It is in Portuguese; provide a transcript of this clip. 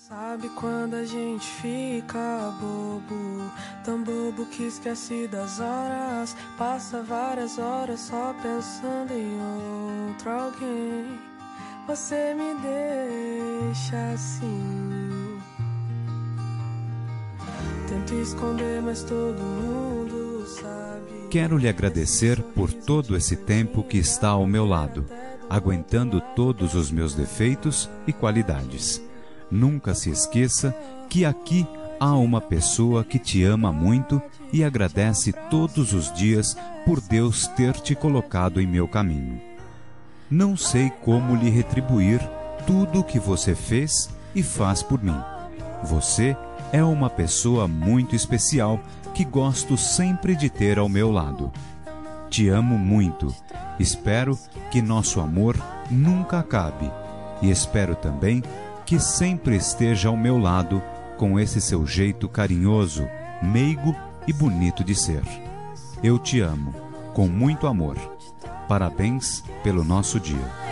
Sabe quando a gente fica bobo, tão bobo que esquece das horas, passa várias horas só pensando em outro alguém. Você me deixa assim. Tento esconder, mas todo mundo sabe. Quero lhe agradecer por todo esse tempo que está ao meu lado, aguentando todos os meus defeitos e qualidades. Nunca se esqueça que aqui há uma pessoa que te ama muito e agradece todos os dias por Deus ter te colocado em meu caminho. Não sei como lhe retribuir tudo o que você fez e faz por mim. Você é uma pessoa muito especial que gosto sempre de ter ao meu lado. Te amo muito. Espero que nosso amor nunca acabe. E espero também que sempre esteja ao meu lado com esse seu jeito carinhoso, meigo e bonito de ser. Eu te amo, com muito amor. Parabéns pelo nosso dia.